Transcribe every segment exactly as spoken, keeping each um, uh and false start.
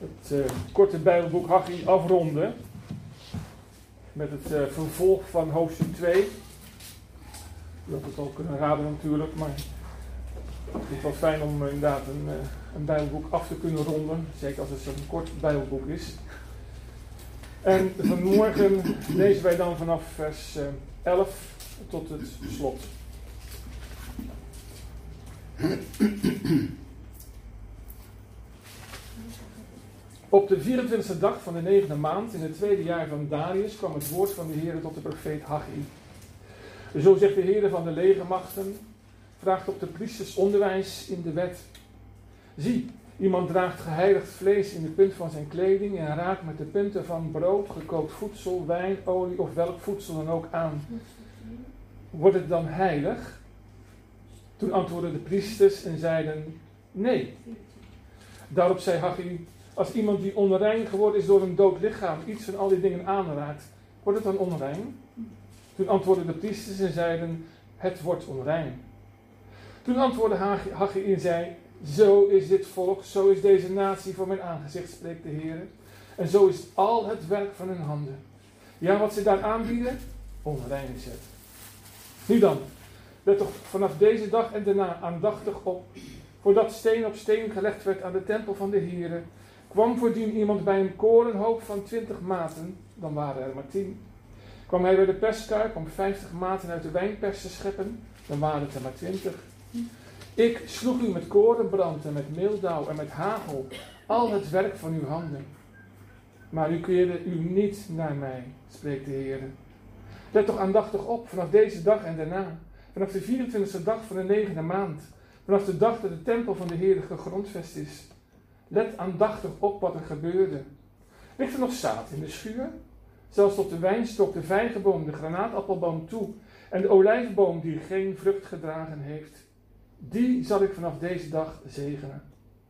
het uh, korte Bijbelboek Haggai afronden. Met het uh, vervolg van hoofdstuk twee. Je had het al kunnen raden natuurlijk, maar het is wel fijn om uh, inderdaad een, uh, een Bijbelboek af te kunnen ronden. Zeker als het zo'n kort Bijbelboek is. En vanmorgen lezen wij dan vanaf vers uh, elf tot het slot. Op de vierentwintigste dag van de negende maand in het tweede jaar van Darius kwam het woord van de Heer tot de profeet Haggai. Zo zegt de Heer van de legermachten, vraagt op de priesters onderwijs in de wet. Zie, iemand draagt geheiligd vlees in de punt van zijn kleding en raakt met de punten van brood, gekookt voedsel, wijn, olie of welk voedsel dan ook aan. Wordt het dan heilig? Toen antwoordden de priesters en zeiden, nee. Daarop zei Haggai, als iemand die onrein geworden is door een dood lichaam iets van al die dingen aanraakt, wordt het dan onrein? Toen antwoordden de priesters en zeiden, het wordt onrein. Toen antwoordde Haggai en zei, zo is dit volk, zo is deze natie voor mijn aangezicht, spreekt de Heer. En zo is al het werk van hun handen. Ja, wat ze daar aanbieden, onrein is het. Nu dan, let toch vanaf deze dag en daarna aandachtig op, voordat steen op steen gelegd werd aan de tempel van de Heer, kwam voordien iemand bij een korenhoop van twintig maten, dan waren er maar tien. Kwam hij bij de perskuip om vijftig maten uit de wijnpers te scheppen, dan waren het er maar twintig. Ik sloeg u met korenbrand en met meeldauw en met hagel, al het werk van uw handen. Maar u keerde u niet naar mij, spreekt de Heer. Let toch aandachtig op, vanaf deze dag en daarna, vanaf de vierentwintigste dag van de negende maand, vanaf de dag dat de tempel van de Heer gegrondvest is. Let aandachtig op wat er gebeurde. Ligt er nog zaad in de schuur? Zelfs tot de wijnstok, de vijgenboom, de granaatappelboom toe en de olijfboom die geen vrucht gedragen heeft. Die zal ik vanaf deze dag zegenen.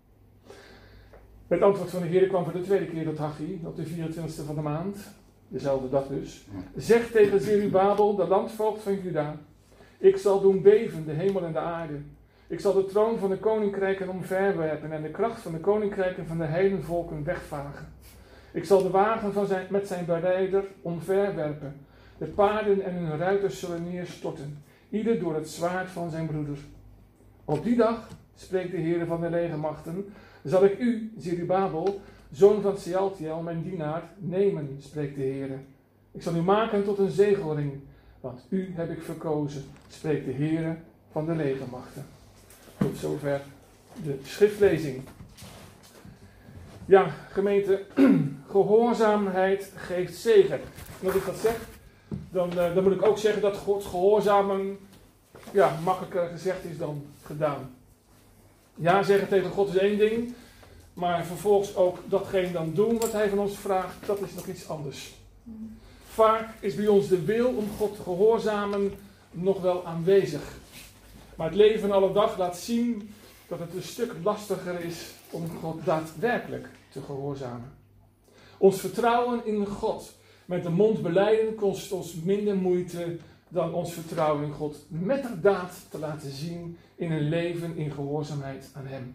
Het antwoord van de Heer kwam voor de tweede keer tot Haggai op de vierentwintigste van de maand. Dezelfde dag dus. Zeg tegen Zerubabel, de landvoogd van Juda. Ik zal doen beven de hemel en de aarde. Ik zal de troon van de koninkrijken omverwerpen en de kracht van de koninkrijken van de heidenvolken wegvagen. Ik zal de wagen van zijn, met zijn berijder omverwerpen. De paarden en hun ruiters zullen neerstorten, ieder door het zwaard van zijn broeder. Op die dag, spreekt de Heer van de legermachten, zal ik u, Zerubabel, zoon van Sealtiel, mijn dienaar, nemen, spreekt de Heer. Ik zal u maken tot een zegelring, want u heb ik verkozen, spreekt de Heer van de legermachten. Tot zover de schriftlezing. Ja, gemeente, gehoorzaamheid geeft zegen. En als ik dat zeg, dan, uh, dan moet ik ook zeggen dat Gods gehoorzamen ja, makkelijker gezegd is dan gedaan. Ja zeggen tegen God is één ding, maar vervolgens ook datgene dan doen wat Hij van ons vraagt, dat is nog iets anders. Vaak is bij ons de wil om God te gehoorzamen nog wel aanwezig. Maar het leven van alle dag laat zien dat het een stuk lastiger is om God daadwerkelijk te gehoorzamen. Ons vertrouwen in God met de mond belijden kost ons minder moeite dan ons vertrouwen in God met de daad te laten zien in een leven in gehoorzaamheid aan Hem.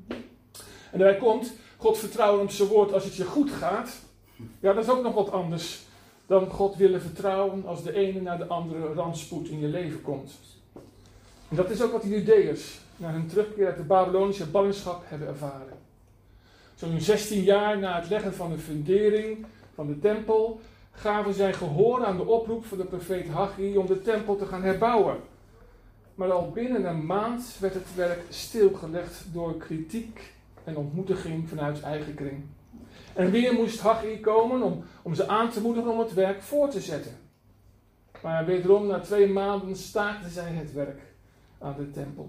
En daarbij komt, God vertrouwen op zijn woord als het je goed gaat, ja, dat is ook nog wat anders dan God willen vertrouwen als de ene naar de andere rampspoed in je leven komt. En dat is ook wat de Judeërs na hun terugkeer uit de Babylonische ballingschap hebben ervaren. Zo'n zestien jaar na het leggen van de fundering van de tempel gaven zij gehoor aan de oproep van de profeet Haggai om de tempel te gaan herbouwen. Maar al binnen een maand werd het werk stilgelegd door kritiek en ontmoediging vanuit eigen kring. En weer moest Haggai komen om, om ze aan te moedigen om het werk voor te zetten. Maar wederom na twee maanden staakten zij het werk aan de tempel.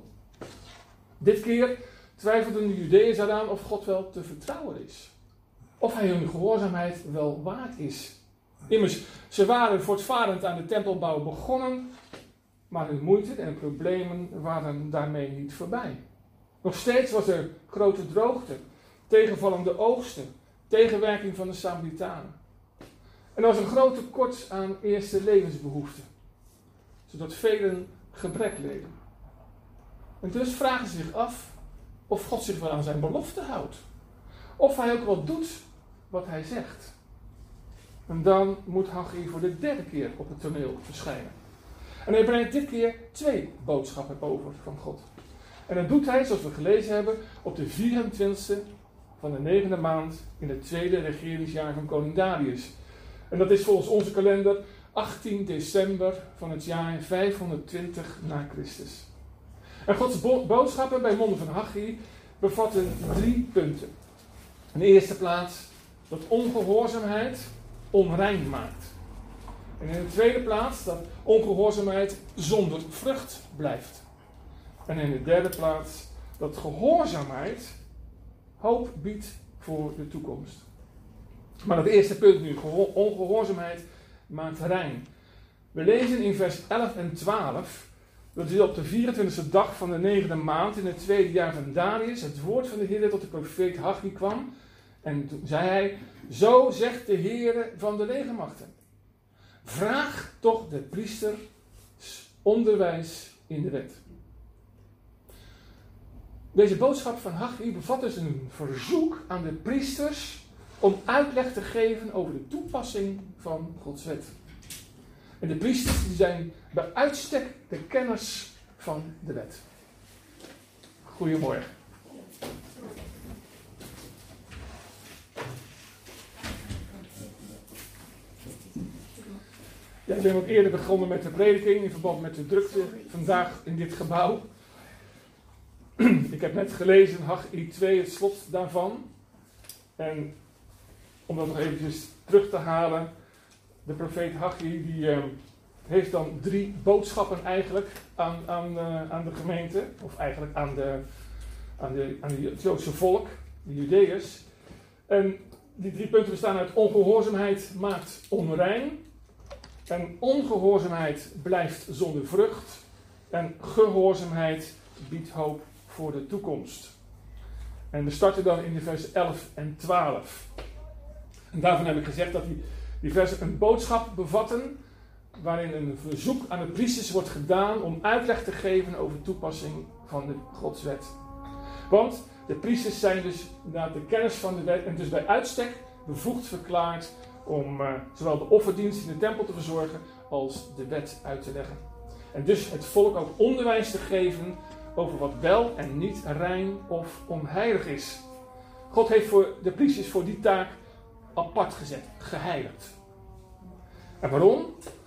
Dit keer twijfelden de Judeërs eraan of God wel te vertrouwen is. Of hij hun gehoorzaamheid wel waard is. Immers, ze waren voortvarend aan de tempelbouw begonnen, maar hun moeite en problemen waren daarmee niet voorbij. Nog steeds was er grote droogte, tegenvallende oogsten, tegenwerking van de Samaritanen. En er was een groot tekort aan eerste levensbehoeften, zodat velen gebrek leden. En dus vragen ze zich af of God zich wel aan zijn belofte houdt. of hij ook wel doet wat hij zegt. En dan moet Haggai voor de derde keer op het toneel verschijnen. En hij brengt dit keer twee boodschappen over van God. En dat doet hij, zoals we gelezen hebben, op de vierentwintigste van de negende maand in het tweede regeringsjaar van koning Darius. En dat is volgens onze kalender achttien december van het jaar vijfhonderdtwintig na Christus. En Gods bo- boodschappen bij monden van Haggai bevatten drie punten. In de eerste plaats dat ongehoorzaamheid onrein maakt. En in de tweede plaats dat ongehoorzaamheid zonder vrucht blijft. En in de derde plaats dat gehoorzaamheid hoop biedt voor de toekomst. Maar dat eerste punt nu, geho- ongehoorzaamheid maakt rein. We lezen in vers elf en twaalf, dat is op de vierentwintigste dag van de negende maand in het tweede jaar van Darius, het woord van de Heer tot de profeet Haggai kwam. En toen zei hij, zo zegt de Heer van de legermachten. Vraag toch de priester onderwijs in de wet. Deze boodschap van Haggai bevat dus een verzoek aan de priesters om uitleg te geven over de toepassing van Gods wet. En de priesters die zijn bij uitstek de kenners van de wet. Goedemorgen. Ja, ik ben wat eerder begonnen met de prediking in verband met de drukte vandaag in dit gebouw. Ik heb net gelezen Haggai twee, het slot daarvan. En om dat nog eventjes terug te halen, de profeet Haggai die uh, heeft dan drie boodschappen eigenlijk aan, aan, uh, aan de gemeente, of eigenlijk aan, de, aan, de, aan de, het Joodse volk, de Judeërs. En die drie punten bestaan uit ongehoorzaamheid maakt onrein, en ongehoorzaamheid blijft zonder vrucht, en gehoorzaamheid biedt hoop voor de toekomst. En we starten dan in de versen elf en twaalf. En daarvan heb ik gezegd dat die, die versen een boodschap bevatten, waarin een verzoek aan de priesters wordt gedaan om uitleg te geven over de toepassing van de Godswet. Want de priesters zijn dus naar de kennis van de wet en dus bij uitstek bevoegd verklaard om uh, zowel de offerdienst in de tempel te verzorgen als de wet uit te leggen. En dus het volk ook onderwijs te geven over wat wel en niet rein of onheilig is. God heeft voor de priesters voor die taak apart gezet, geheiligd. En waarom?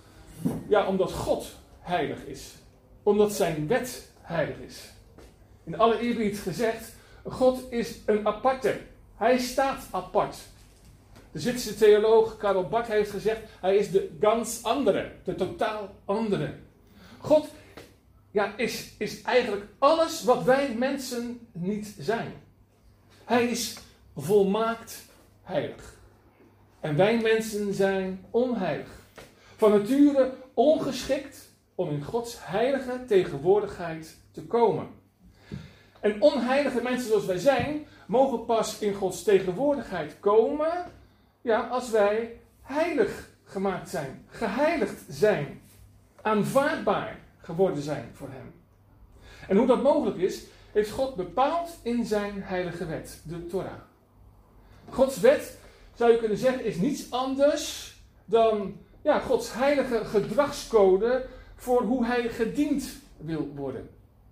Ja, omdat God heilig is. Omdat zijn wet heilig is. In alle eerbied gezegd, God is een aparte. Hij staat apart. De Zwitserse theoloog Karl Barth heeft gezegd, hij is de ganz andere, de totaal andere. God ja, is, is eigenlijk alles wat wij mensen niet zijn. Hij is volmaakt heilig. En wij mensen zijn onheilig. Van nature ongeschikt om in Gods heilige tegenwoordigheid te komen. En onheilige mensen zoals wij zijn, mogen pas in Gods tegenwoordigheid komen, ja, als wij heilig gemaakt zijn, geheiligd zijn, aanvaardbaar geworden zijn voor hem. En hoe dat mogelijk is, heeft God bepaald in zijn heilige wet, de Torah. Gods wet, zou je kunnen zeggen, is niets anders dan ja, Gods heilige gedragscode voor hoe hij gediend wil worden.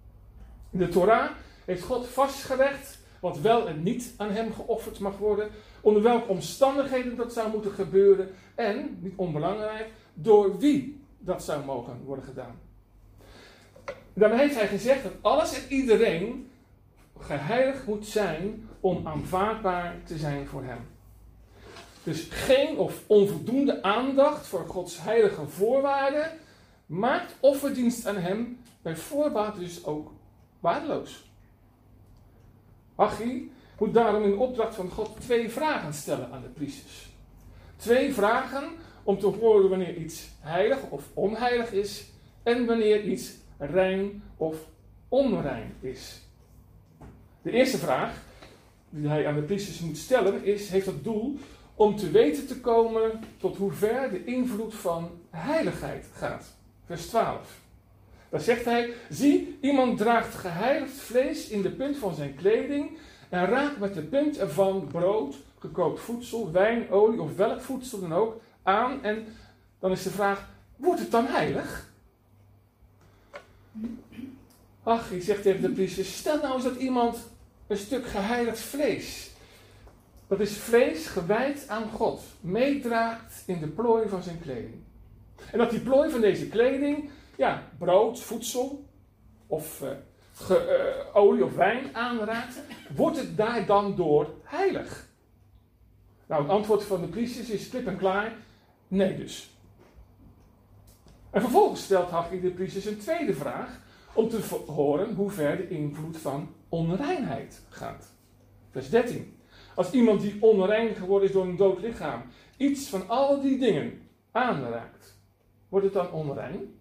In de Torah heeft God vastgelegd wat wel en niet aan hem geofferd mag worden, onder welke omstandigheden dat zou moeten gebeuren en, niet onbelangrijk, door wie dat zou mogen worden gedaan. Daarmee heeft hij gezegd dat alles en iedereen geheiligd moet zijn om aanvaardbaar te zijn voor hem. Dus geen of onvoldoende aandacht voor Gods heilige voorwaarden maakt offerdienst aan hem bij voorbaat dus ook waardeloos. Haggai moet daarom in opdracht van God twee vragen stellen aan de priesters. Twee vragen om te horen wanneer iets heilig of onheilig is en wanneer iets rein of onrein is. De eerste vraag die hij aan de priesters moet stellen is, heeft het doel om te weten te komen tot hoe ver de invloed van heiligheid gaat. Vers twaalf. Daar zegt hij, zie, iemand draagt geheiligd vlees in de punt van zijn kleding en raakt met de punt ervan brood, gekookt voedsel, wijn, olie of welk voedsel dan ook aan. En dan is de vraag, wordt het dan heilig? Ach, ik zeg tegen de priesters, stel nou eens dat iemand een stuk geheiligd vlees, dat is vlees gewijd aan God, meedraagt in de plooi van zijn kleding. En dat die plooi van deze kleding, ja, brood, voedsel of uh, ge, uh, olie of wijn aanraakt, wordt het daar dan door heilig? Nou, het antwoord van de priesters is klip en klaar, nee dus. En vervolgens stelt Haggai de priesters een tweede vraag, om te horen hoe ver de invloed van onreinheid gaat. Vers dertien. Als iemand die onrein geworden is door een dood lichaam, iets van al die dingen aanraakt, wordt het dan onrein?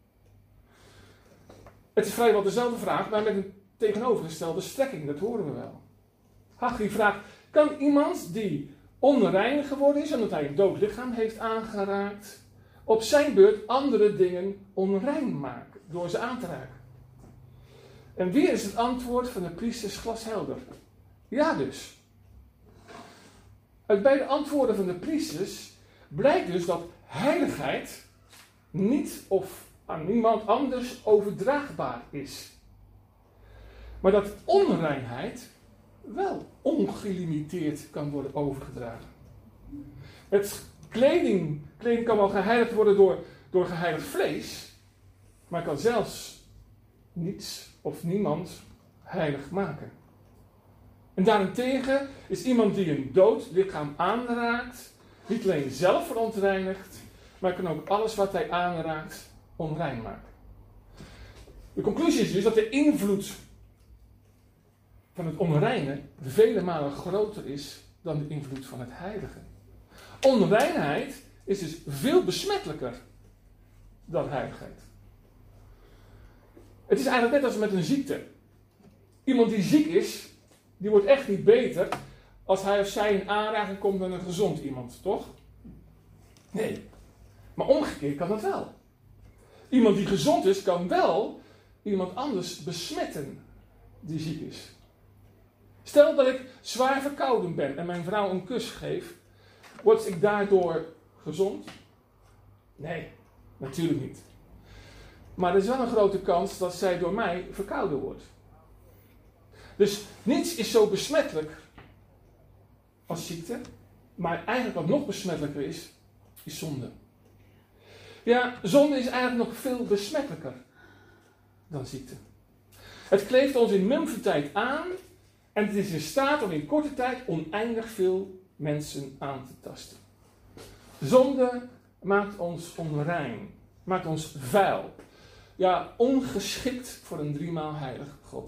Het is vrijwel dezelfde vraag, maar met een tegenovergestelde strekking, dat horen we wel. Haggai vraagt, kan iemand die onrein geworden is, omdat hij een dood lichaam heeft aangeraakt, op zijn beurt andere dingen onrein maken, door ze aan te raken? En weer is het antwoord van de priesters glashelder. Ja dus. Uit beide antwoorden van de priesters blijkt dus dat heiligheid niet of aan niemand anders overdraagbaar is. Maar dat onreinheid wel ongelimiteerd kan worden overgedragen. Het kleding, kleding kan wel geheiligd worden door, door geheiligd vlees, maar kan zelfs niets of niemand heilig maken. En daarentegen is iemand die een dood lichaam aanraakt, niet alleen zelf verontreinigd, maar kan ook alles wat hij aanraakt onrein maken. De conclusie is dus dat de invloed van het onreine vele malen groter is dan de invloed van het heilige. Onreinheid is dus veel besmettelijker dan heiligheid. Het is eigenlijk net als met een ziekte. Iemand die ziek is, die wordt echt niet beter als hij of zij in aanraking komt met een gezond iemand, toch? Nee. Maar omgekeerd kan dat wel. Iemand die gezond is, kan wel iemand anders besmetten die ziek is. Stel dat ik zwaar verkouden ben en mijn vrouw een kus geef, word ik daardoor gezond? Nee, natuurlijk niet. Maar er is wel een grote kans dat zij door mij verkouden wordt. Dus niets is zo besmettelijk als ziekte, maar eigenlijk wat nog besmettelijker is, is zonde. Ja, zonde is eigenlijk nog veel besmettelijker dan ziekte. Het kleeft ons in mumfentijd aan en het is in staat om in korte tijd oneindig veel mensen aan te tasten. Zonde maakt ons onrein, maakt ons vuil. Ja, ongeschikt voor een driemaal heilig God.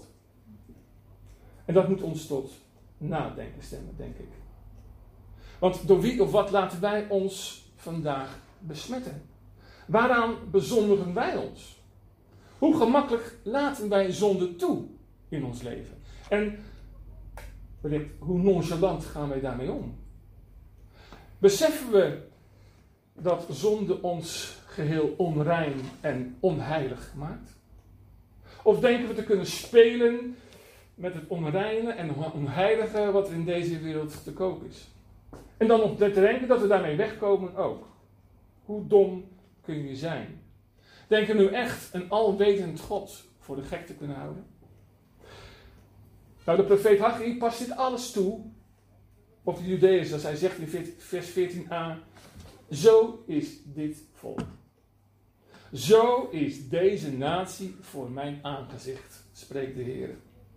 En dat moet ons tot nadenken stemmen, denk ik. Want door wie of wat laten wij ons vandaag besmetten? Waaraan bezondigen wij ons? Hoe gemakkelijk laten wij zonde toe in ons leven? En wellicht, hoe nonchalant gaan wij daarmee om? Beseffen we dat zonde ons geheel onrein en onheilig maakt? Of denken we te kunnen spelen met het onreine en onheilige wat er in deze wereld te koop is? En dan op te denken dat we daarmee wegkomen ook. Hoe dom kun je zijn? Denk je nu echt een alwetend God voor de gek te kunnen houden? Nou, de profeet Haggai past dit alles toe op de Judeërs, als hij zegt in vers veertien a, zo is dit volk. Zo is deze natie voor mijn aangezicht, spreekt de Heer.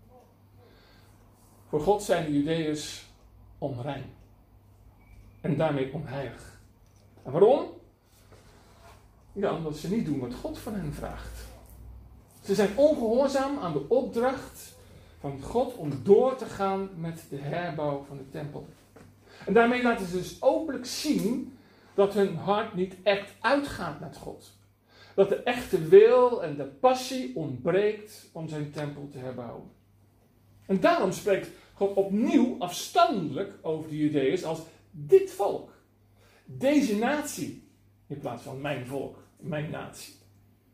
Voor God zijn de Judeërs onrein. En daarmee onheilig. En waarom? Ja, omdat ze niet doen wat God van hen vraagt. Ze zijn ongehoorzaam aan de opdracht van God om door te gaan met de herbouw van de tempel. En daarmee laten ze dus openlijk zien dat hun hart niet echt uitgaat met God. Dat de echte wil en de passie ontbreekt om zijn tempel te herbouwen. En daarom spreekt God opnieuw afstandelijk over de Judeërs als dit volk. Deze natie. In plaats van mijn volk, mijn natie.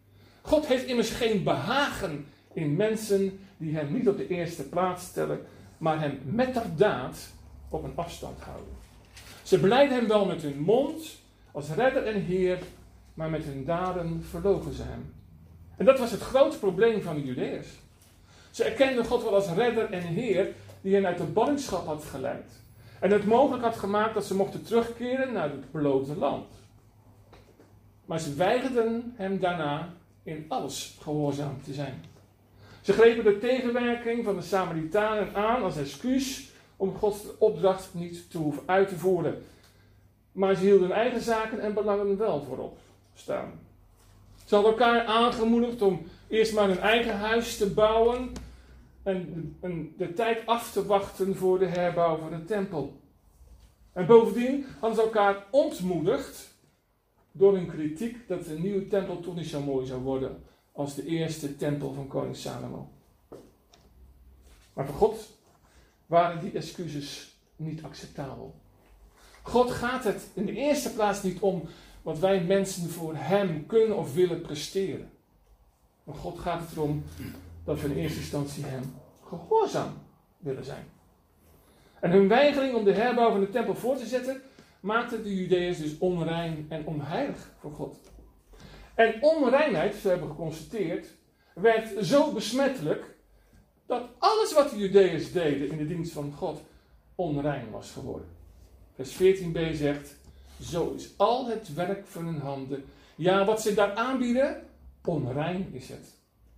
God heeft immers geen behagen in mensen die hem niet op de eerste plaats stellen maar hem metterdaad op een afstand houden. Ze belijden hem wel met hun mond als redder en heer, maar met hun daden verloochenen ze hem. En dat was het grootste probleem van de Judeërs. Ze erkenden God wel als redder en heer die hen uit de ballingschap had geleid. En het mogelijk had gemaakt dat ze mochten terugkeren naar het beloofde land. Maar ze weigerden hem daarna in alles gehoorzaam te zijn. Ze grepen de tegenwerking van de Samaritanen aan als excuus om Gods opdracht niet te hoeven uit te voeren. Maar ze hielden eigen zaken en belangen wel voorop staan. Ze hadden elkaar aangemoedigd om eerst maar hun eigen huis te bouwen en, en de tijd af te wachten voor de herbouw van de tempel. En bovendien hadden ze elkaar ontmoedigd door hun kritiek dat de nieuwe tempel toch niet zo mooi zou worden als de eerste tempel van koning Salomo. Maar voor God waren die excuses niet acceptabel. God gaat het in de eerste plaats niet om wat wij mensen voor hem kunnen of willen presteren. Maar God gaat het erom dat we in eerste instantie hem gehoorzaam willen zijn. En hun weigering om de herbouw van de tempel voor te zetten maakte de Judeërs dus onrein en onheilig voor God. En onreinheid, zo hebben we geconstateerd, werd zo besmettelijk dat alles wat de Judeërs deden in de dienst van God onrein was geworden. Vers veertien b zegt, zo is al het werk van hun handen, ja wat ze daar aanbieden, onrein is het.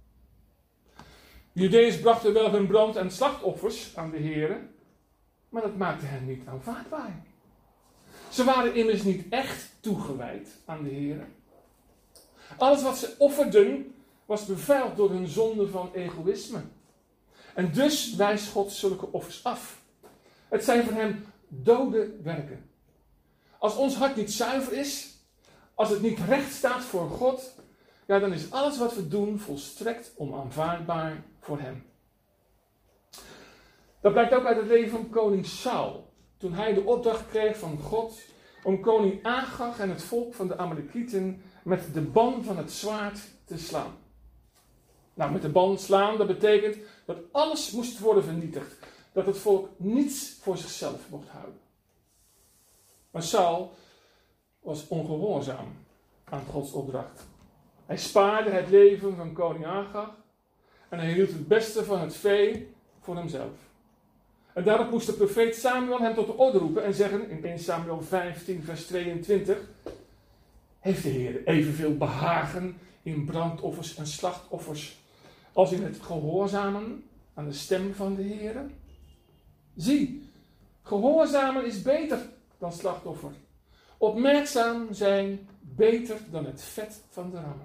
De Judeërs brachten wel hun brand- en slachtoffers aan de Heere, maar dat maakte hen niet aanvaardbaar. Ze waren immers niet echt toegewijd aan de Heere. Alles wat ze offerden was bevuild door hun zonde van egoïsme. En dus wijst God zulke offers af. Het zijn voor hem dode werken. Als ons hart niet zuiver is, als het niet recht staat voor God, ja, dan is alles wat we doen volstrekt onaanvaardbaar voor hem. Dat blijkt ook uit het leven van koning Saul. Toen hij de opdracht kreeg van God om koning Agag en het volk van de Amalekieten met de ban van het zwaard te slaan. Nou, met de ban slaan, dat betekent dat alles moest worden vernietigd. Dat het volk niets voor zichzelf mocht houden. Maar Saul was ongehoorzaam aan Gods opdracht. Hij spaarde het leven van koning Agag en hij hield het beste van het vee voor hemzelf. En daarop moest de profeet Samuel hem tot de orde roepen en zeggen in eerste Samuel vijftien vers tweeëntwintig. Heeft de Heer evenveel behagen in brandoffers en slachtoffers als in het gehoorzamen aan de stem van de Heer? Zie, gehoorzamen is beter dan slachtoffer. Opmerkzaam zijn beter dan het vet van de rammen.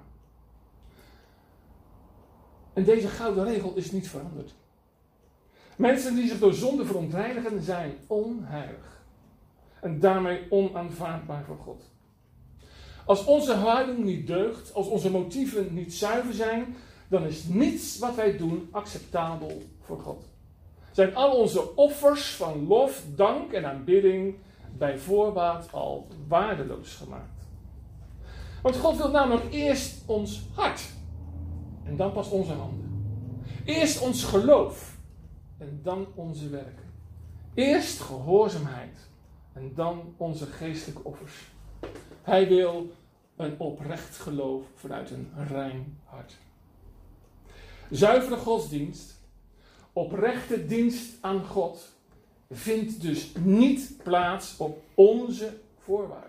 En deze gouden regel is niet veranderd. Mensen die zich door zonde verontreinigen zijn onheilig. En daarmee onaanvaardbaar voor God. Als onze houding niet deugt, als onze motieven niet zuiver zijn, dan is niets wat wij doen acceptabel voor God. Zijn al onze offers van lof, dank en aanbidding bij voorbaat al waardeloos gemaakt. Want God wil namelijk eerst ons hart en dan pas onze handen. Eerst ons geloof en dan onze werken. Eerst gehoorzaamheid en dan onze geestelijke offers. Hij wil een oprecht geloof vanuit een rein hart. Zuivere godsdienst, oprechte dienst aan God, vindt dus niet plaats op onze voorwaarden.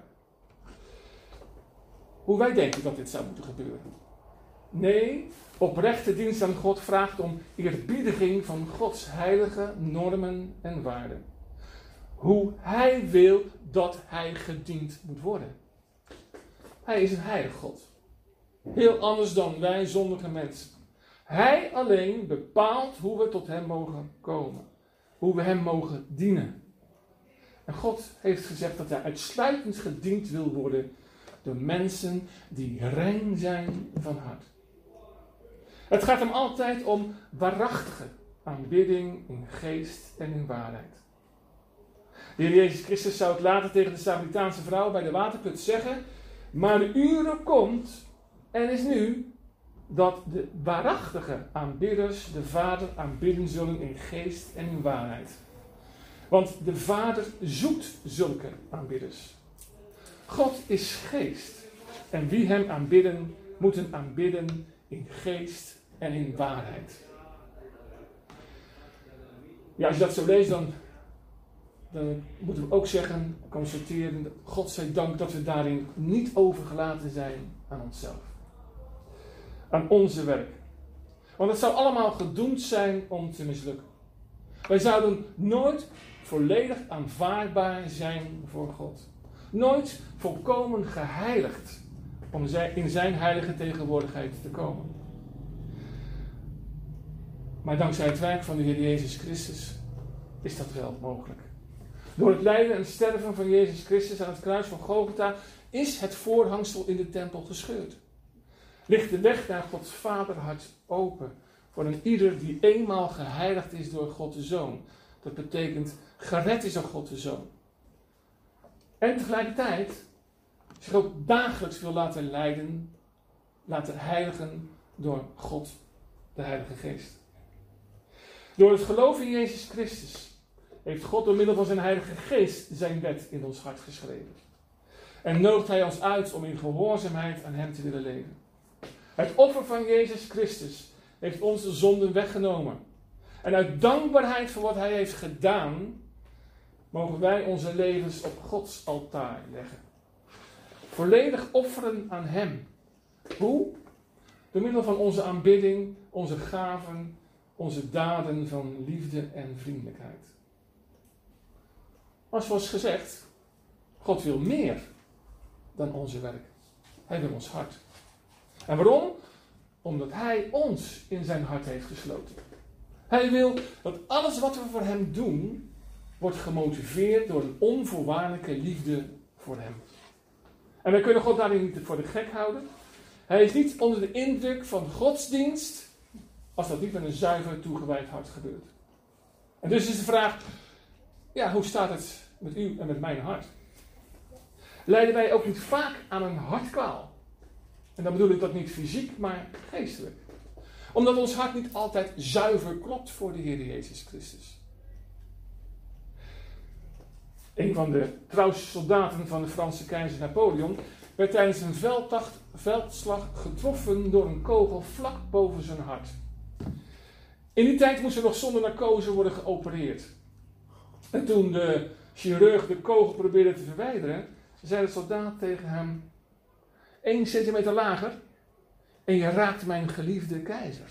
Hoe wij denken dat dit zou moeten gebeuren. Nee, oprechte dienst aan God vraagt om eerbiediging van Gods heilige normen en waarden. Hoe Hij wil dat Hij gediend moet worden. Hij is een heilig God. Heel anders dan wij zondige mensen. Hij alleen bepaalt hoe we tot Hem mogen komen. Hoe we Hem mogen dienen. En God heeft gezegd dat Hij uitsluitend gediend wil worden door mensen die rein zijn van hart. Het gaat Hem altijd om waarachtige aanbidding in geest en in waarheid. De Heer Jezus Christus zou het later tegen de Samaritaanse vrouw bij de waterput zeggen: maar de uren komt en is nu dat de waarachtige aanbidders de Vader aanbidden zullen in geest en in waarheid. Want de Vader zoekt zulke aanbidders. God is geest. En wie hem aanbidden, moeten aanbidden in geest en in waarheid. Ja, als je dat zo leest, dan, dan moeten we ook zeggen, constateren, God zij dank dat we daarin niet overgelaten zijn aan onszelf. Aan onze werk. Want het zou allemaal gedoemd zijn om te mislukken. Wij zouden nooit volledig aanvaardbaar zijn voor God. Nooit volkomen geheiligd om in zijn heilige tegenwoordigheid te komen. Maar dankzij het werk van de Heer Jezus Christus is dat wel mogelijk. Door het lijden en sterven van Jezus Christus aan het kruis van Golgotha is het voorhangsel in de tempel gescheurd. Ligt de weg naar Gods Vaderhart open voor een ieder die eenmaal geheiligd is door God de Zoon. Dat betekent gered is door God de Zoon. En tegelijkertijd zich ook dagelijks wil laten leiden, laten heiligen door God, de Heilige Geest. Door het geloof in Jezus Christus heeft God door middel van zijn Heilige Geest zijn wet in ons hart geschreven. En nodigt hij ons uit om in gehoorzaamheid aan hem te willen leven. Het offer van Jezus Christus heeft onze zonden weggenomen. En uit dankbaarheid voor wat hij heeft gedaan, mogen wij onze levens op Gods altaar leggen. Volledig offeren aan hem. Hoe? Door middel van onze aanbidding, onze gaven, onze daden van liefde en vriendelijkheid. Maar zoals gezegd, God wil meer dan onze werk. Hij wil ons hart. En waarom? Omdat hij ons in zijn hart heeft gesloten. Hij wil dat alles wat we voor hem doen, wordt gemotiveerd door een onvoorwaardelijke liefde voor hem. En wij kunnen God daarin niet voor de gek houden. Hij is niet onder de indruk van godsdienst, als dat niet met een zuiver toegewijd hart gebeurt. En dus is de vraag, ja, hoe staat het met u en met mijn hart? Lijden wij ook niet vaak aan een hartkwaal? En dan bedoel ik dat niet fysiek, maar geestelijk. Omdat ons hart niet altijd zuiver klopt voor de Heer Jezus Christus. Een van de trouwste soldaten van de Franse keizer Napoleon werd tijdens een veldtocht, veldslag getroffen door een kogel vlak boven zijn hart. In die tijd moest er nog zonder narcose worden geopereerd. En toen de chirurg de kogel probeerde te verwijderen, zei de soldaat tegen hem: één centimeter lager en je raakt mijn geliefde keizer.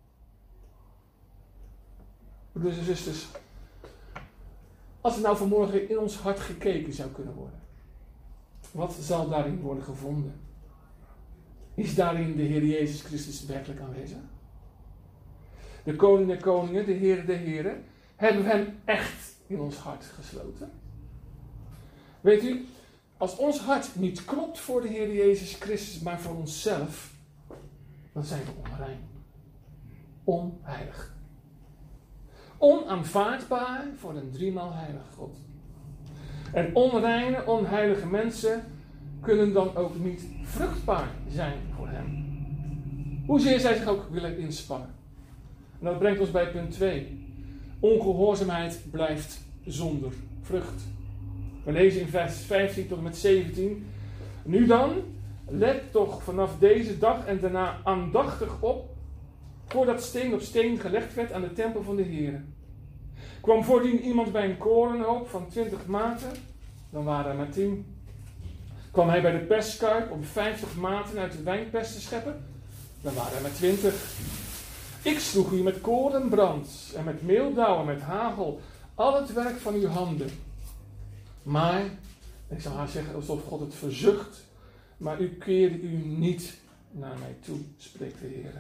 Broeders en zusters, als er nou vanmorgen in ons hart gekeken zou kunnen worden, wat zal daarin worden gevonden? Is daarin de Heer Jezus Christus werkelijk aanwezig? De koning der koningen, de Heer der heren, hebben we hem echt in ons hart gesloten? Weet u, als ons hart niet klopt voor de Heer Jezus Christus, maar voor onszelf, dan zijn we onrein. Onheilig. Onaanvaardbaar voor een driemaal heilige God. En onreine, onheilige mensen kunnen dan ook niet vruchtbaar zijn voor hem. Hoezeer zij zich ook willen inspannen. En dat brengt ons bij punt twee. Ongehoorzaamheid blijft zonder vrucht. We lezen in vers vijftien tot en met zeventien. Nu dan, let toch vanaf deze dag en daarna aandachtig op, voordat steen op steen gelegd werd aan de tempel van de Heer. Kwam voordien iemand bij een korenhoop van twintig maten, dan waren er maar tien. Kwam hij bij de perskuip om vijftig maten uit de wijnpers te scheppen, dan waren er maar twintig. Ik sloeg u met korenbrand en met meeldauw en met hagel, al het werk van uw handen. Maar, ik zou haar zeggen alsof God het verzucht, maar u keerde u niet naar mij toe, spreekt de Heer.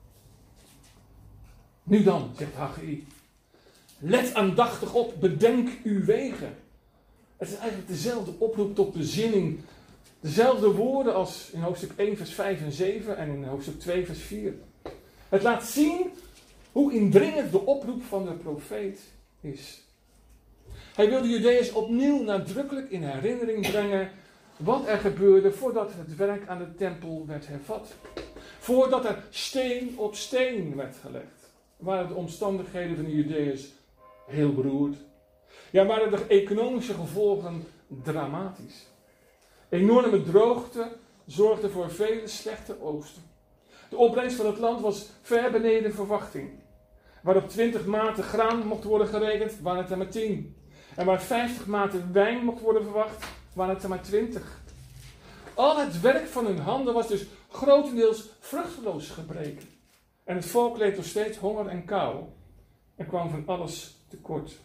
Nu dan, zegt Haggai, let aandachtig op, bedenk uw wegen. Het is eigenlijk dezelfde oproep tot bezinning. Dezelfde woorden als in hoofdstuk één vers vijf en zeven en in hoofdstuk twee vers vier. Het laat zien hoe indringend de oproep van de profeet is. Hij wil de Judeërs opnieuw nadrukkelijk in herinnering brengen wat er gebeurde voordat het werk aan de tempel werd hervat. Voordat er steen op steen werd gelegd, waren de omstandigheden van de Judeërs heel beroerd. Ja, waren de economische gevolgen dramatisch. Enorme droogte zorgde voor vele slechte oogsten. De opbrengst van het land was ver beneden verwachting. Waar op twintig maten graan mocht worden gerekend, waren het er maar tien. En waar vijftig maten wijn mocht worden verwacht, waren het er maar twintig. Al het werk van hun handen was dus grotendeels vruchteloos gebleken. En het volk leed nog steeds honger en kou. En kwam van alles tekort.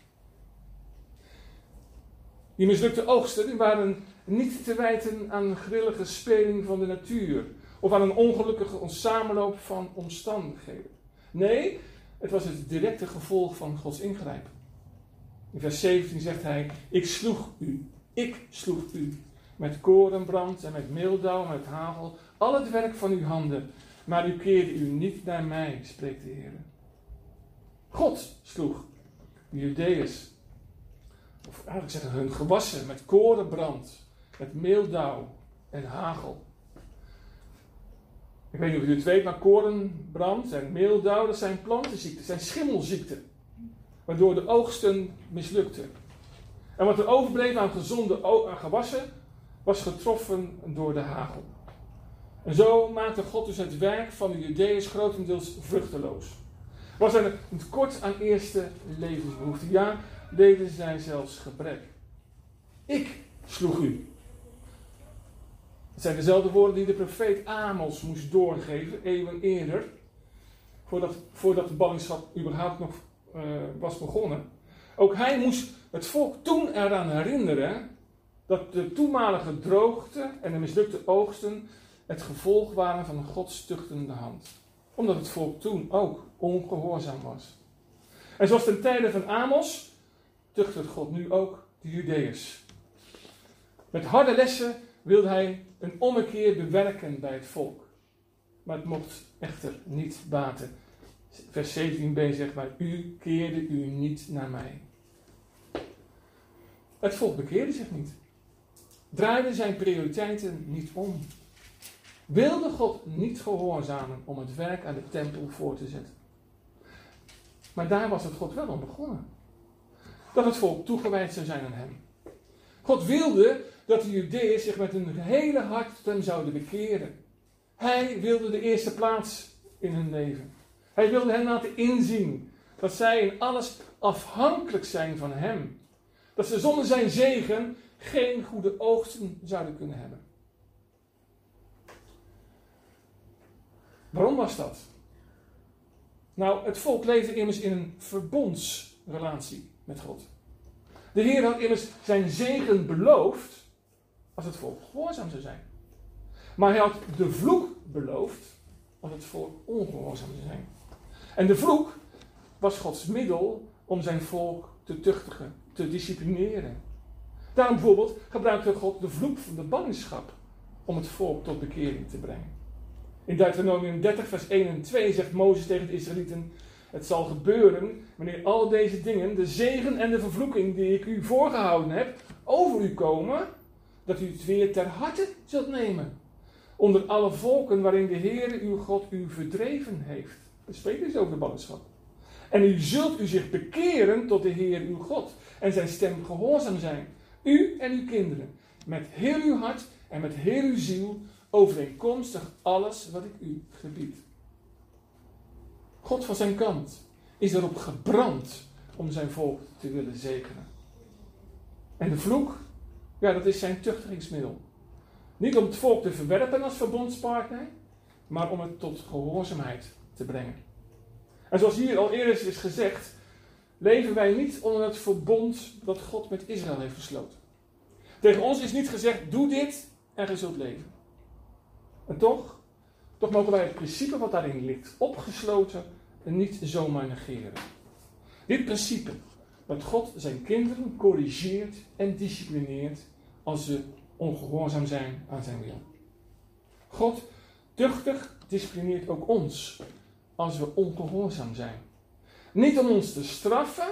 Die mislukte oogsten die waren niet te wijten aan een grillige speling van de natuur. Of aan een ongelukkige samenloop van omstandigheden. Nee, het was het directe gevolg van Gods ingrijpen. In vers zeventien zegt hij, ik sloeg u, ik sloeg u, met korenbrand en met meeldauw en met hagel, al het werk van uw handen, maar u keerde u niet naar mij, spreekt de Heer. God sloeg de Judeërs, of eigenlijk zeggen hun gewassen, met korenbrand, met meeldauw en hagel. Ik weet niet of u het weet, maar korenbrand en meeldauw, dat zijn plantenziekten, dat zijn schimmelziekten. Waardoor de oogsten mislukten. En wat er overbleef aan gezonde o- aan gewassen, was getroffen door de hagel. En zo maakte God dus het werk van de Judeërs grotendeels vruchteloos. Was er een tekort aan eerste levensbehoeften? Ja, leden zij zelfs gebrek. Ik sloeg u. Het zijn dezelfde woorden die de profeet Amos moest doorgeven, eeuwen eerder. Voordat, voordat de ballingschap überhaupt nog uh, was begonnen. Ook hij moest het volk toen eraan herinneren dat de toenmalige droogte en de mislukte oogsten het gevolg waren van een godstuchtende hand. Omdat het volk toen ook ongehoorzaam was. En zoals ten tijde van Amos, tucht God nu ook de Judeërs. Met harde lessen wilde hij een ommekeer bewerken bij het volk. Maar het mocht echter niet baten. Vers zeventien b zegt, maar u keerde u niet naar mij. Het volk bekeerde zich niet. Draaide zijn prioriteiten niet om. Wilde God niet gehoorzamen om het werk aan de tempel voor te zetten. Maar daar was het God wel om begonnen. Dat het volk toegewijd zou zijn aan hem. God wilde dat de Judeërs zich met hun hele hart tot hem zouden bekeren. Hij wilde de eerste plaats in hun leven. Hij wilde hen laten inzien dat zij in alles afhankelijk zijn van hem. Dat ze zonder zijn zegen geen goede oogsten zouden kunnen hebben. Waarom was dat? Nou, het volk leefde immers in een verbondsrelatie met God. De Heer had immers zijn zegen beloofd als het volk gehoorzaam zou zijn. Maar hij had de vloek beloofd als het volk ongehoorzaam zou zijn. En de vloek was Gods middel om zijn volk te tuchtigen, te disciplineren. Daarom bijvoorbeeld gebruikte God de vloek van de ballingschap om het volk tot bekering te brengen. In Deuteronomium dertig vers één en twee zegt Mozes tegen de Israëlieten: het zal gebeuren wanneer al deze dingen, de zegen en de vervloeking die ik u voorgehouden heb, over u komen, dat u het weer ter harte zult nemen. Onder alle volken waarin de Heere uw God u verdreven heeft. Dat spreekt dus over de ballingschap. En u zult u zich bekeren tot de Heer uw God en zijn stem gehoorzaam zijn. U en uw kinderen. Met heel uw hart en met heel uw ziel. Overeenkomstig alles wat ik u gebied. God van zijn kant is erop gebrand om zijn volk te willen zegenen. En de vloek, ja, dat is zijn tuchtigingsmiddel. Niet om het volk te verwerpen als verbondspartner, maar om het tot gehoorzaamheid te brengen. En zoals hier al eerder is gezegd, leven wij niet onder het verbond dat God met Israël heeft gesloten. Tegen ons is niet gezegd, doe dit en je zult leven. En toch, toch mogen wij het principe wat daarin ligt, opgesloten, niet zomaar negeren. Dit principe, dat God zijn kinderen corrigeert en disciplineert als ze ongehoorzaam zijn aan zijn wil. God tuchtig disciplineert ook ons als we ongehoorzaam zijn. Niet om ons te straffen,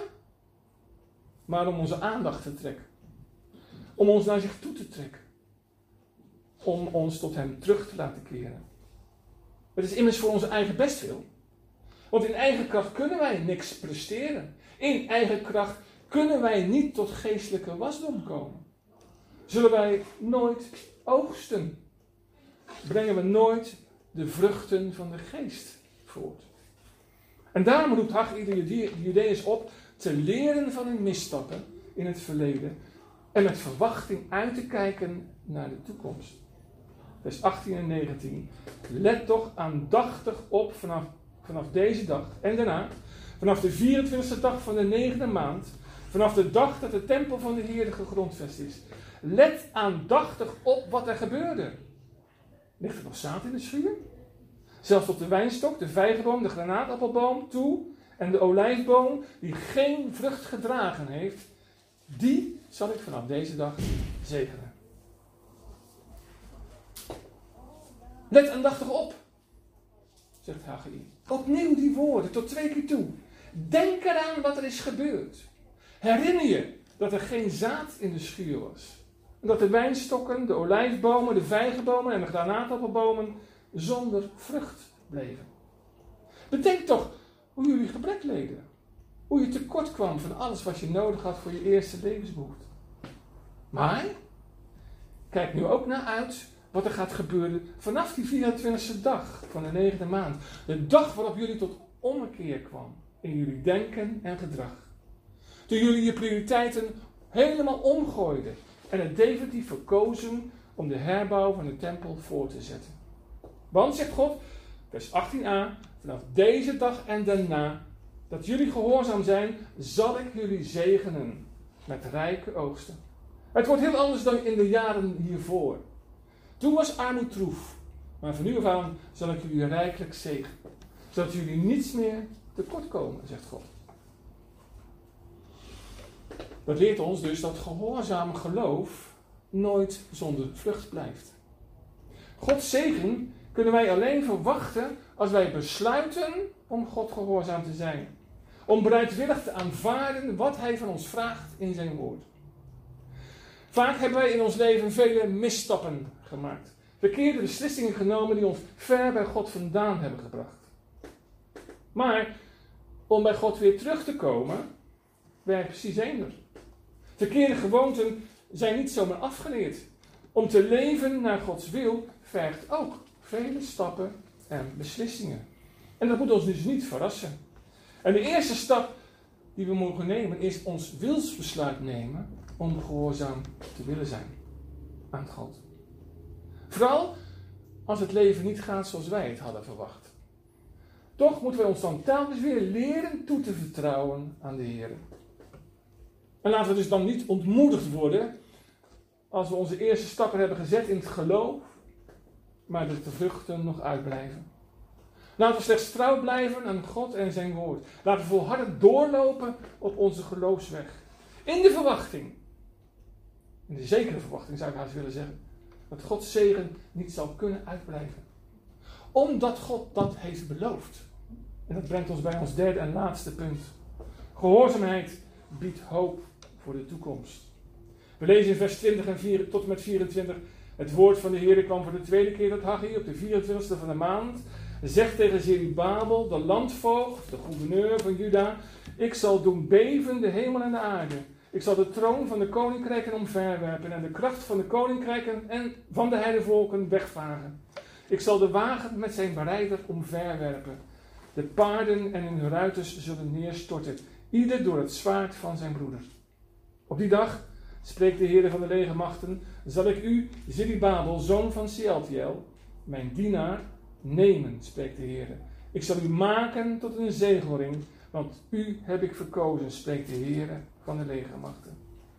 maar om onze aandacht te trekken. Om ons naar zich toe te trekken. Om ons tot hem terug te laten keren. Het is immers voor onze eigen bestwil. Want in eigen kracht kunnen wij niks presteren. In eigen kracht kunnen wij niet tot geestelijke wasdom komen. Zullen wij nooit oogsten. Brengen we nooit de vruchten van de geest voort. En daarom roept Haggai de Judeërs op te leren van hun misstappen in het verleden. En met verwachting uit te kijken naar de toekomst. Vers achttien en negentien. Let toch aandachtig op vanaf, vanaf deze dag en daarna. Vanaf de vierentwintigste dag van de negende maand. Vanaf de dag dat de tempel van de Heer gegrondvest is. Let aandachtig op wat er gebeurde. Ligt er nog zaad in de schuur? Zelfs tot de wijnstok, de vijgenboom, de granaatappelboom toe en de olijfboom die geen vrucht gedragen heeft, die zal ik vanaf deze dag zegenen. Let aandachtig op, zegt Haggai. Opnieuw die woorden, tot twee keer toe. Denk eraan wat er is gebeurd. Herinner je dat er geen zaad in de schuur was. En dat de wijnstokken, de olijfbomen, de vijgenbomen en de granaatappelbomen zonder vrucht bleven. Bedenk toch hoe jullie gebrek leden. Hoe je tekort kwam van alles wat je nodig had voor je eerste levensbehoefte. Maar, kijk nu ook naar uit wat er gaat gebeuren vanaf die vierentwintigste dag van de negende maand. De dag waarop jullie tot ommekeer kwam in jullie denken en gedrag. Toen jullie je prioriteiten helemaal omgooiden en het definitief verkozen om de herbouw van de tempel voor te zetten. Want, zegt God, vers achttien a, vanaf deze dag en daarna, dat jullie gehoorzaam zijn, zal ik jullie zegenen met rijke oogsten. Het wordt heel anders dan in de jaren hiervoor. Toen was armoed troef, maar van nu af aan zal ik jullie rijkelijk zegenen, zodat jullie niets meer tekort komen, zegt God. Dat leert ons dus dat gehoorzaam geloof nooit zonder vrucht blijft. Gods zegen kunnen wij alleen verwachten als wij besluiten om God gehoorzaam te zijn. Om bereidwillig te aanvaarden wat Hij van ons vraagt in zijn woord. Vaak hebben wij in ons leven vele misstappen gemaakt. Verkeerde beslissingen genomen die ons ver bij God vandaan hebben gebracht. Maar om bij God weer terug te komen, werkt precies eender. Verkeerde gewoonten zijn niet zomaar afgeleerd. Om te leven naar Gods wil vergt ook vele stappen en beslissingen. En dat moet ons dus niet verrassen. En de eerste stap die we mogen nemen is ons wilsbesluit nemen om gehoorzaam te willen zijn aan God. Vooral als het leven niet gaat zoals wij het hadden verwacht. Toch moeten wij ons dan telkens weer leren toe te vertrouwen aan de Heer. En laten we dus dan niet ontmoedigd worden als we onze eerste stappen hebben gezet in het geloof, maar dat de vruchten nog uitblijven. Laten we slechts trouw blijven aan God en zijn woord. Laten we volhardend doorlopen op onze geloofsweg. In de verwachting, in de zekere verwachting zou ik haast willen zeggen, dat Gods zegen niet zal kunnen uitblijven. Omdat God dat heeft beloofd. En dat brengt ons bij ons derde en laatste punt. Gehoorzaamheid biedt hoop voor de toekomst. We lezen in vers twintig en vier, tot en met vierentwintig. Het woord van de Heer kwam voor de tweede keer tot Haggai op de vierentwintigste van de maand. Zegt tegen Zerubabel, de landvoogd, de gouverneur van Juda: ik zal doen beven de hemel en de aarde. Ik zal de troon van de koninkrijken omverwerpen en de kracht van de koninkrijken en van de heidevolken wegvagen. Ik zal de wagen met zijn berijder omverwerpen. De paarden en hun ruiters zullen neerstorten, ieder door het zwaard van zijn broeder. Op die dag, spreekt de Heer van de legermachten, zal ik u, Zerubabel, zoon van Sealtiel, mijn dienaar, nemen, spreekt de Heer. Ik zal u maken tot een zegelring, want u heb ik verkozen, spreekt de Heer van de legermachten.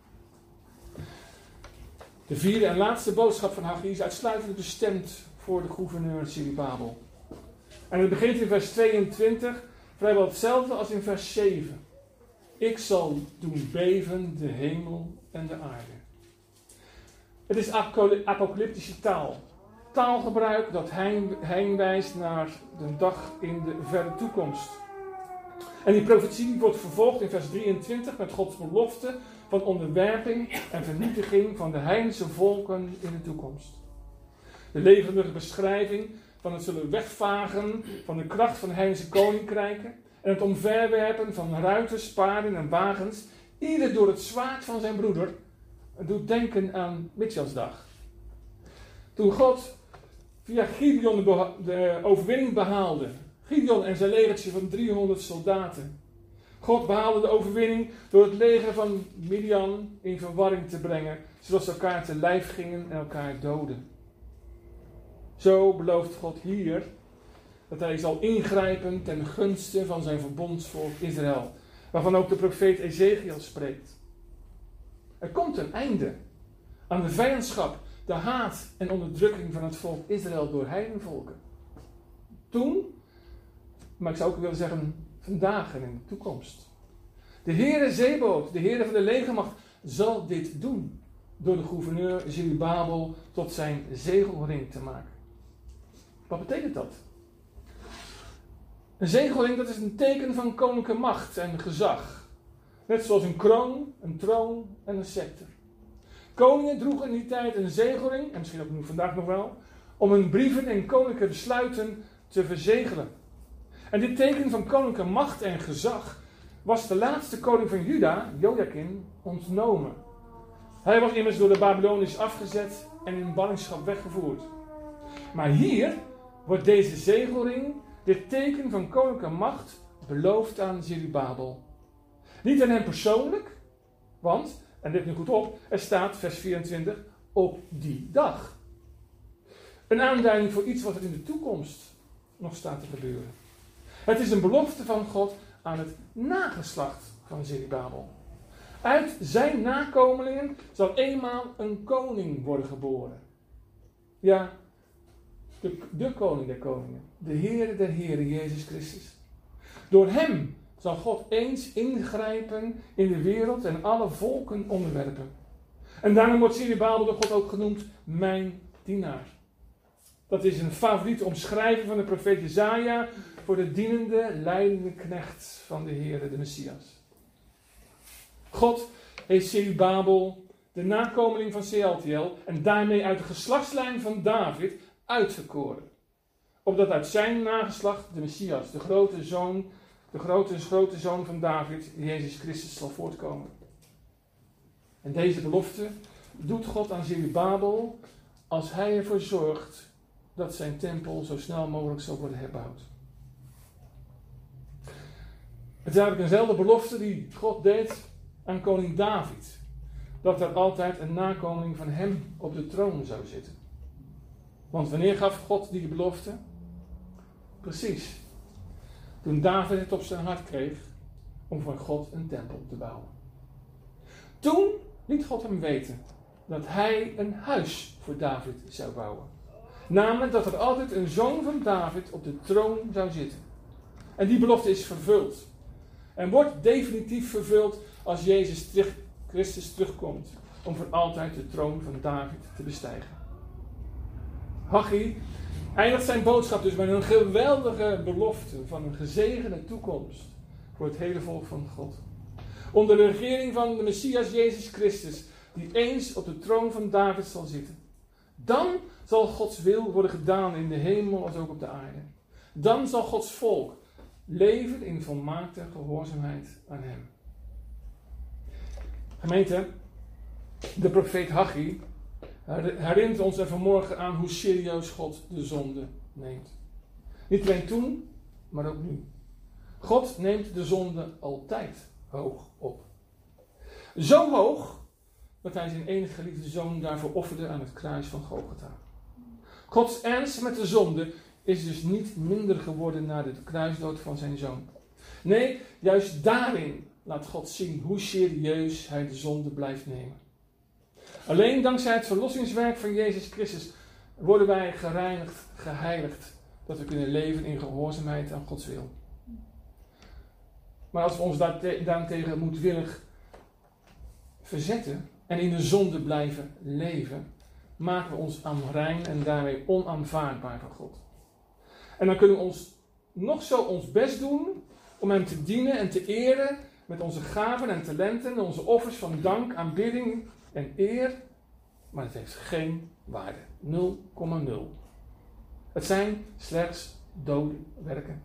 De vierde en laatste boodschap van Haggai is uitsluitend bestemd voor de gouverneur Zerubabel. En het begint in vers tweeëntwintig, vrijwel hetzelfde als in vers zeven. Ik zal doen beven de hemel en de aarde. Het is apocalyptische taal. Taalgebruik dat heenwijst naar de dag in de verre toekomst. En die profetie wordt vervolgd in vers drieëntwintig met Gods belofte van onderwerping en vernietiging van de heidense volken in de toekomst. De levendige beschrijving van het zullen wegvagen van de kracht van de heidense koninkrijken en het omverwerpen van ruiters, paarden en wagens, ieder door het zwaard van zijn broeder, doet denken aan Mitjasdag. Toen God via Gideon de, beha- de overwinning behaalde, Gideon en zijn legertje van driehonderd soldaten. God behaalde de overwinning door het leger van Midian in verwarring te brengen, zodat ze elkaar te lijf gingen en elkaar doden. Zo belooft God hier dat hij zal ingrijpen ten gunste van zijn verbondsvolk Israël, waarvan ook de profeet Ezekiel spreekt. Er komt een einde aan de vijandschap, de haat en onderdrukking van het volk Israël door heidenvolken. Toen, maar ik zou ook willen zeggen vandaag en in de toekomst. De Heere Zebaoth, de Heere van de legermacht, zal dit doen door de gouverneur Zerubabel tot zijn zegelring te maken. Wat betekent dat? Een zegelring, dat is een teken van koninklijke macht en gezag. Net zoals een kroon, een troon en een scepter. Koningen droegen in die tijd een zegelring, en misschien ook nu vandaag nog wel, om hun brieven en koninklijke besluiten te verzegelen. En dit teken van koninklijke macht en gezag was de laatste koning van Juda, Jojakim, ontnomen. Hij was immers door de Babyloniërs afgezet en in ballingschap weggevoerd. Maar hier wordt deze zegelring, dit teken van koninklijke macht, beloofd aan Zerubabel. Niet aan hem persoonlijk, want, en let nu goed op, er staat, vers vierentwintig, op die dag. Een aanduiding voor iets wat er in de toekomst nog staat te gebeuren. Het is een belofte van God aan het nageslacht van Zerubabel. Uit zijn nakomelingen zal eenmaal een koning worden geboren. Ja, de, de koning der koningen, de Heere der Heren, Jezus Christus. Door hem zal God eens ingrijpen in de wereld en alle volken onderwerpen. En daarom wordt Zerubabel door God ook genoemd mijn dienaar. Dat is een favoriete omschrijving van de profeet Jesaja voor de dienende, leidende knecht van de Heere, de Messias. God heeft Zerubabel, de nakomeling van Sealtiel, en daarmee uit de geslachtslijn van David, uitverkoren. Opdat uit zijn nageslacht de Messias, de grote zoon, de grote, grote zoon van David, Jezus Christus, zal voortkomen. En deze belofte doet God aan Zerubabel als hij ervoor zorgt dat zijn tempel zo snel mogelijk zal worden herbouwd. Het is eigenlijk eenzelfde belofte die God deed aan koning David. Dat er altijd een nakomeling van hem op de troon zou zitten. Want wanneer gaf God die belofte? Precies. Toen David het op zijn hart kreeg om voor God een tempel te bouwen. Toen liet God hem weten dat hij een huis voor David zou bouwen. Namelijk dat er altijd een zoon van David op de troon zou zitten. En die belofte is vervuld. En wordt definitief vervuld als Jezus terug, Christus terugkomt. Om voor altijd de troon van David te bestijgen. Haggai eindigt zijn boodschap dus met een geweldige belofte van een gezegende toekomst voor het hele volk van God. Onder de regering van de Messias Jezus Christus, die eens op de troon van David zal zitten. Dan zal Gods wil worden gedaan in de hemel als ook op de aarde. Dan zal Gods volk leven in volmaakte gehoorzaamheid aan hem. Gemeente, de profeet Haggai herinnert ons er vanmorgen aan hoe serieus God de zonde neemt. Niet alleen toen, maar ook nu. God neemt de zonde altijd hoog op. Zo hoog dat hij zijn enige geliefde zoon daarvoor offerde aan het kruis van Golgotha. Gods ernst met de zonde is dus niet minder geworden na de kruisdood van zijn zoon. Nee, juist daarin laat God zien hoe serieus hij de zonde blijft nemen. Alleen dankzij het verlossingswerk van Jezus Christus worden wij gereinigd, geheiligd, dat we kunnen leven in gehoorzaamheid aan Gods wil. Maar als we ons daartegen moedwillig verzetten en in de zonde blijven leven, maken we ons onrein en daarmee onaanvaardbaar van God. En dan kunnen we ons nog zo ons best doen om hem te dienen en te eren met onze gaven en talenten, onze offers van dank, aanbidding en eer, maar het heeft geen waarde. nul komma nul. Het zijn slechts dode werken.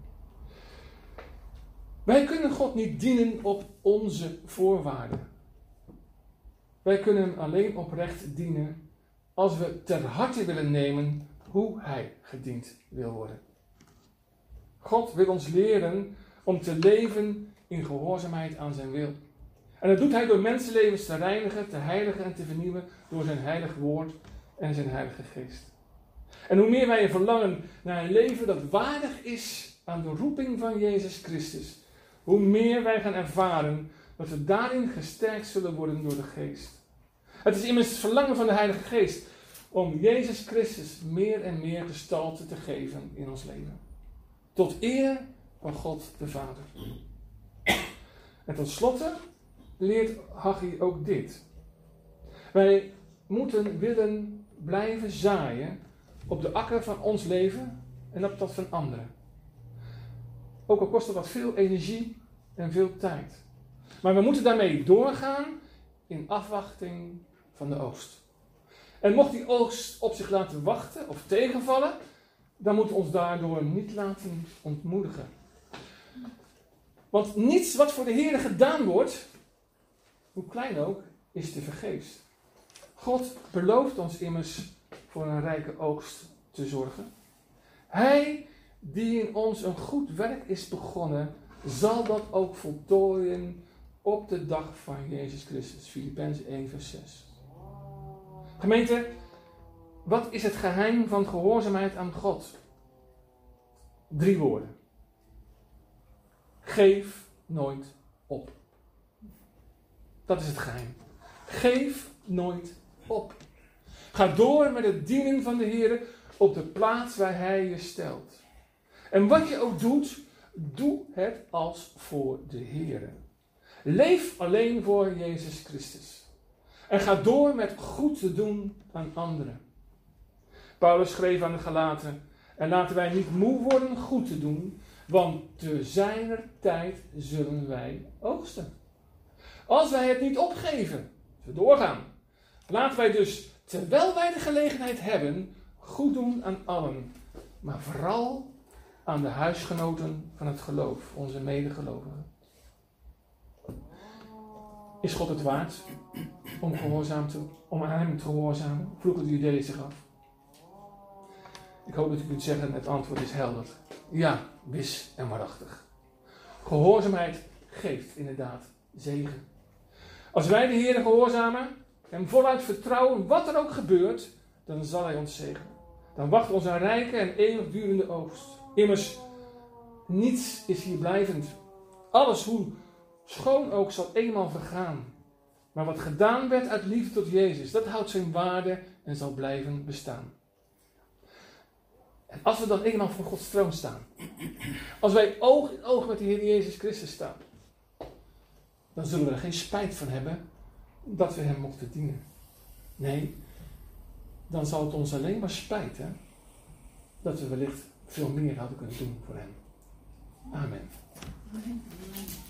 Wij kunnen God niet dienen op onze voorwaarden. Wij kunnen hem alleen oprecht dienen als we ter harte willen nemen hoe hij gediend wil worden. God wil ons leren om te leven in gehoorzaamheid aan zijn wil. En dat doet hij door mensenlevens te reinigen, te heiligen en te vernieuwen door zijn heilig woord en zijn heilige geest. En hoe meer wij een verlangen naar een leven dat waardig is aan de roeping van Jezus Christus, hoe meer wij gaan ervaren dat we daarin gesterkt zullen worden door de geest. Het is immers het verlangen van de Heilige Geest om Jezus Christus meer en meer gestalte te geven in ons leven. Tot eer van God de Vader. En tot slotte leert Haggai ook dit. Wij moeten willen blijven zaaien op de akker van ons leven en op dat van anderen. Ook al kost dat wat veel energie en veel tijd. Maar we moeten daarmee doorgaan in afwachting van de oogst. En mocht die oogst op zich laten wachten of tegenvallen, dan moeten we ons daardoor niet laten ontmoedigen. Want niets wat voor de Heer gedaan wordt, hoe klein ook, is te vergeefs. God belooft ons immers voor een rijke oogst te zorgen. Hij die in ons een goed werk is begonnen, zal dat ook voltooien op de dag van Jezus Christus. Filippenzen één vers zes. Gemeente, wat is het geheim van gehoorzaamheid aan God? Drie woorden. Geef nooit op. Dat is het geheim. Geef nooit op. Ga door met het dienen van de Heer op de plaats waar Hij je stelt. En wat je ook doet, doe het als voor de Heer. Leef alleen voor Jezus Christus. En ga door met goed te doen aan anderen. Paulus schreef aan de Galaten: en laten wij niet moe worden goed te doen, want te zijner tijd zullen wij oogsten. Als wij het niet opgeven, we doorgaan. Laten wij dus, terwijl wij de gelegenheid hebben, goed doen aan allen. Maar vooral aan de huisgenoten van het geloof, onze medegelovigen. Is God het waard om, gehoorzaam te, om aan hem te gehoorzamen? Vroegen de Judeeën zich af. Ik hoop dat u kunt zeggen, het antwoord is helder. Ja, wis en waarachtig. Gehoorzaamheid geeft inderdaad zegen. Als wij de Heer gehoorzamen, hem voluit vertrouwen, wat er ook gebeurt, dan zal hij ons zegenen. Dan wacht ons een rijke en eeuwigdurende oogst. Immers, niets is hier blijvend. Alles, hoe schoon ook, zal eenmaal vergaan. Maar wat gedaan werd uit liefde tot Jezus, dat houdt zijn waarde en zal blijven bestaan. En als we dan eenmaal voor Gods troon staan, als wij oog in oog met de Heer Jezus Christus staan, dan zullen we er geen spijt van hebben dat we hem mochten dienen. Nee, dan zal het ons alleen maar spijten dat we wellicht veel meer hadden kunnen doen voor hem. Amen.